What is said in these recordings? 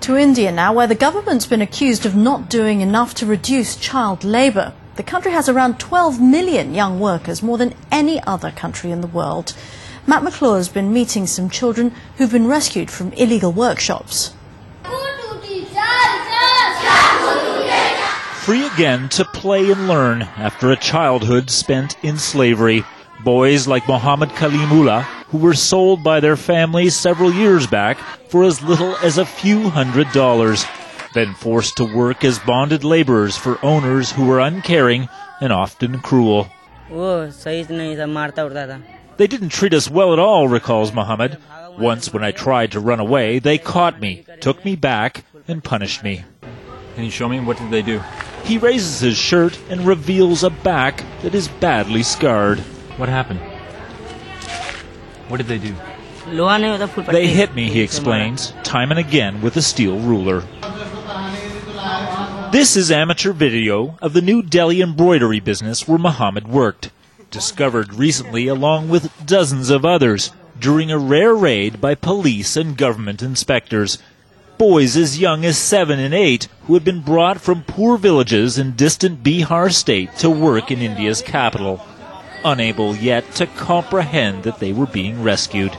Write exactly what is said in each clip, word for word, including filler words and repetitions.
To India now, where the government's been accused of not doing enough to reduce child labour. The country has around twelve million young workers, more than any other country in the world. Matt McClure has been meeting some children who've been rescued from illegal workshops. Free again to play and learn after a childhood spent in slavery. Boys like Mohammed Kalimullah, who were sold by their families several years back for as little as a few hundred dollars, then forced to work as bonded laborers for owners who were uncaring and often cruel. They didn't treat us well at all, recalls Mohammed. Once when I tried to run away, they caught me, took me back, and punished me. Can you show me? What did they do? He raises his shirt and reveals a back that is badly scarred. What happened? What did they do? They hit me, he explains, time and again with a steel ruler. This is amateur video of the New Delhi embroidery business where Mohammed worked, discovered recently along with dozens of others during a rare raid by police and government inspectors. Boys as young as seven and eight who had been brought from poor villages in distant Bihar state to work in India's capital, unable yet to comprehend that they were being rescued.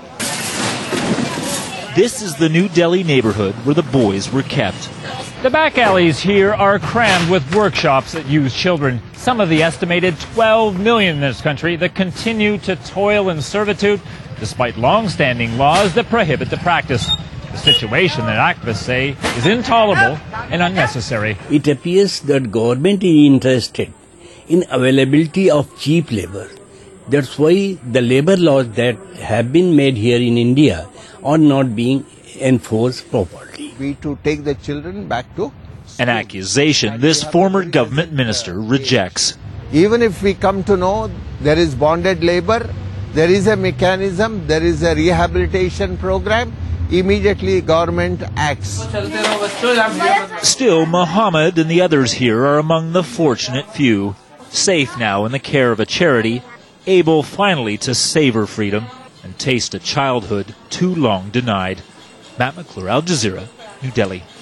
This is the New Delhi neighborhood where the boys were kept. The back alleys here are crammed with workshops that use children. Some of the estimated twelve million in this country that continue to toil in servitude despite long-standing laws that prohibit the practice. A situation that activists say is intolerable and unnecessary. It appears that government is interested in availability of cheap labor. That's why the labor laws that have been made here in India are not being enforced properly. We to take the children back to school. An accusation this former government minister rejects. Even if we come to know there is bonded labor, there is a mechanism, there is a rehabilitation program, immediately government acts. Still, Mohammed and the others here are among the fortunate few, safe now in the care of a charity, able finally to savor freedom and taste a childhood too long denied. Matt McClure, Al Jazeera, New Delhi.